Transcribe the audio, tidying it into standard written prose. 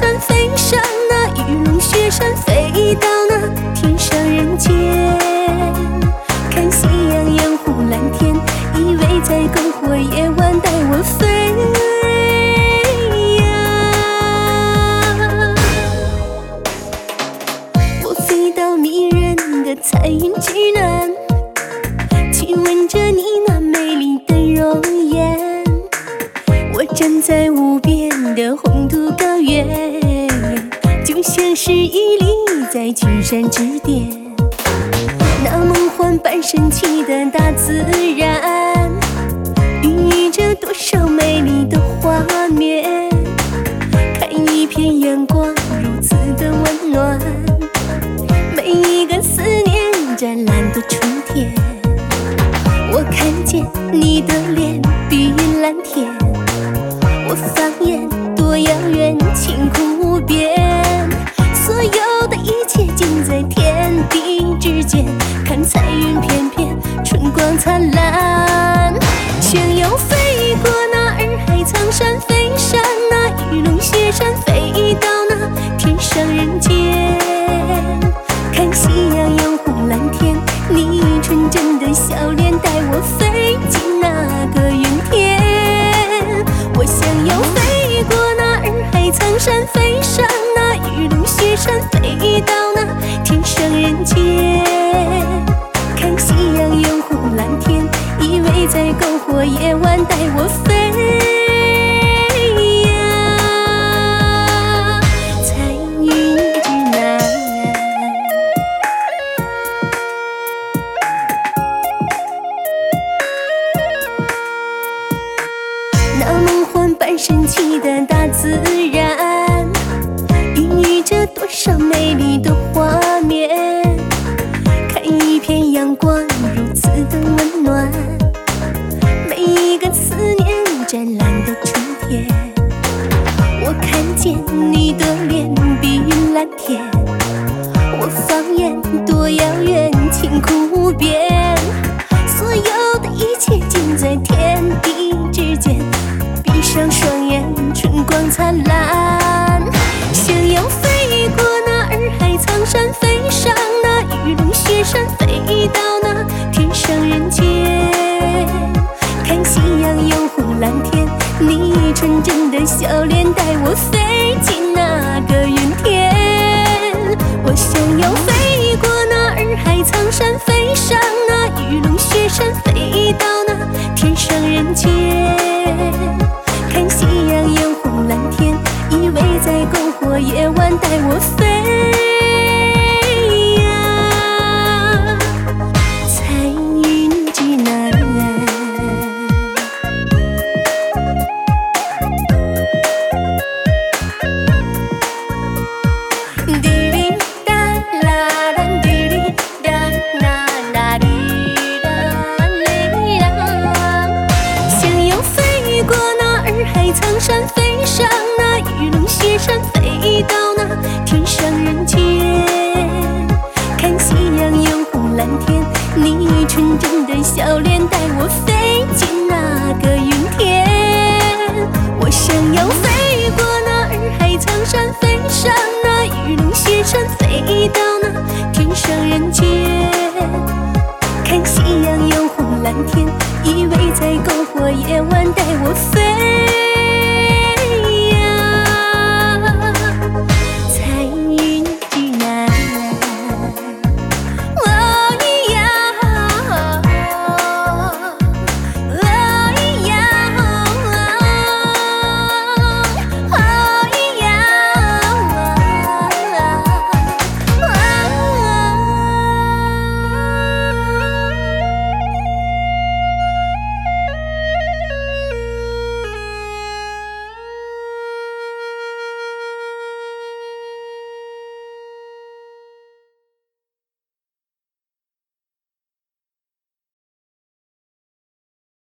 山飞上那玉龙雪山，飞到那天上人间。看夕阳烟湖蓝天，依偎在篝火夜晚带我飞呀。我飞到迷人的彩云之南，亲吻着你那美丽的容颜。我站在无边的红土高原，就像是屹立在群山之巅。那梦幻般神奇的大自然，孕育着多少美丽的画面。看一片阳光如此的温暖，每一个思念湛蓝的春天。我看见你的脸，碧云蓝天。我放眼多遥远，晴空无边。所有的一切尽在天地之间。看彩云片片，春光灿烂。想要飞过那洱海苍山，飞上那玉龙雪山，飞到那天上人间。看夕阳烟湖蓝天，你纯真的笑脸带我飞进那个云天。我想要飞过那洱海苍山，飞上那玉龙雪山，飞到那天上人间。看夕阳烟湖蓝天，依偎在篝火夜晚带我飞呀。彩云之南，那梦幻般神奇的大自然，孕育着多少美丽的画面。看一片阳光如此的温暖，每一个思念湛蓝的春天。我看见你的脸，碧云蓝天。我放眼多遥远，晴空无边。所有的一切尽在天地之间。闭上双眼，春光灿烂。想要飞过那洱海苍山，飞上那玉龙雪山，飞到那天上人间。看夕阳烟湖蓝天，你纯真的笑脸带我飞进那个云天。我想要飞过那洱海苍山，飞上那玉龙雪山，飞到那天上人间。看夕阳烟湖蓝天，依偎在篝火夜晚带我飞呀。彩云之南，滴哩哒啦啦，滴哩哒啦啦，滴啦哩啦。想要飞过那洱海苍山，飞上那玉龙雪山，飞到那天上人间。看夕阳烟湖蓝天，你纯真的笑脸带我飞进那个云